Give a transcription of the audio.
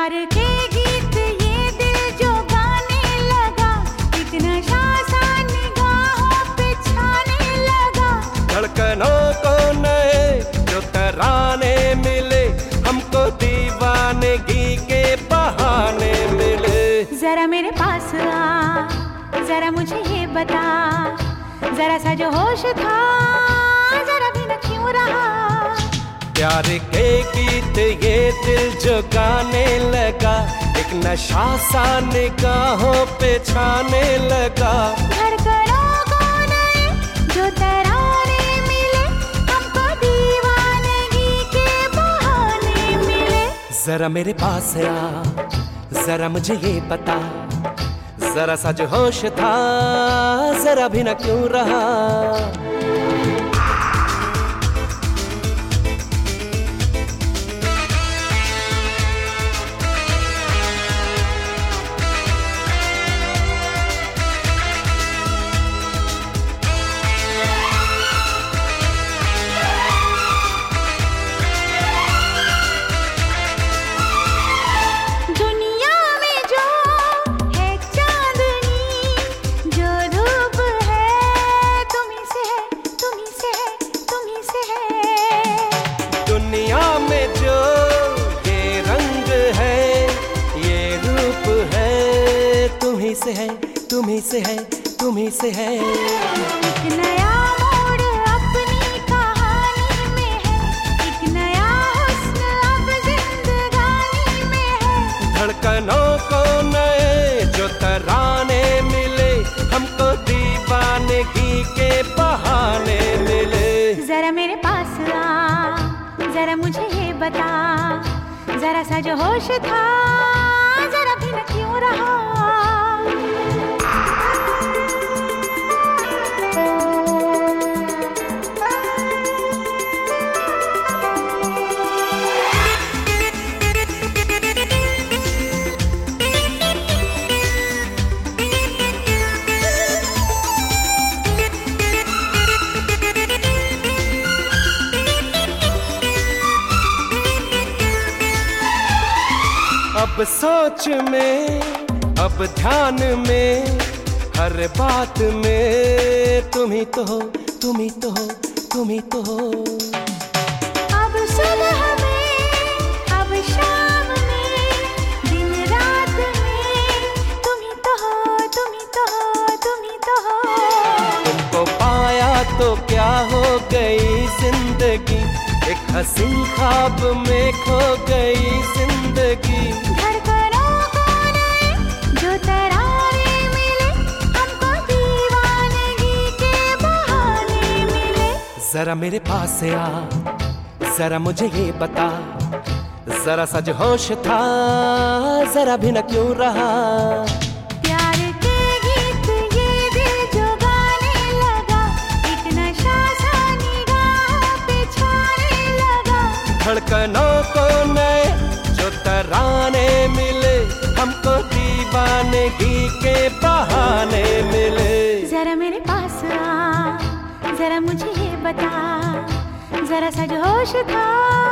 प्यार के गीत ये दिल जो गाने लगा, एक नशा सा निगाहों पे छाने लगा। धड़कनों को नए जो तराने मिले, हमको दीवानगी के बहाने मिले। जरा मेरे पास आ, जरा मुझे ये बता, जरा सा जो होश था जरा भी न क्यों रहा। प्यार के गीत ये दिल जो गाने लगा, एक नशा सा निगाहों पे छाने लगा। धड़कनों को नए जो तराने मिले, हमको दीवानगी के बहाने मिले। जरा मेरे पास आ, जरा मुझे ये बता, जरा सा जो होश था जरा भी न क्यों रहा। तुम्ही से है, तुम्ही से है। एक नया मोड़ अपनी कहानी में है, एक नया हुस्न अब जिंदगानी में है। धड़कनों को नए जो तराने मिले, हमको दीवानगी के बहाने मिले। जरा मेरे पास आ, जरा मुझे ये बता, जरा सा जो होश था जरा भी न क्यों रहा। अब सोच में, अब ध्यान में, हर बात में तुम ही तो हो, तुम ही तो हो, तुम ही तो हो। अब सुबह में, अब शाम में, दिन रात में तुम ही तो हो, तुम ही तो हो, तुम ही तो हो। तुमको पाया तो क्या हो गई जिंदगी, एक हसीन ख्वाब में खो गई जिंदगी। धड़कनों को नए जो तराने मिले, हमको दीवानगी के बहाने मिले। जरा मेरे पास आ, जरा मुझे ये बता, जरा सा जो होश था जरा भी न क्यों रहा। प्यार के गीत ये दिल जो गाने लगा, एक नशा सा निगाहों पे छाने लगा। धड़कनों को नए जो तराने मिले, हमको दीवानगी के बहाने मिले। जरा मेरे पास आ, जरा मुझे ये बता, जरा सा जो होश था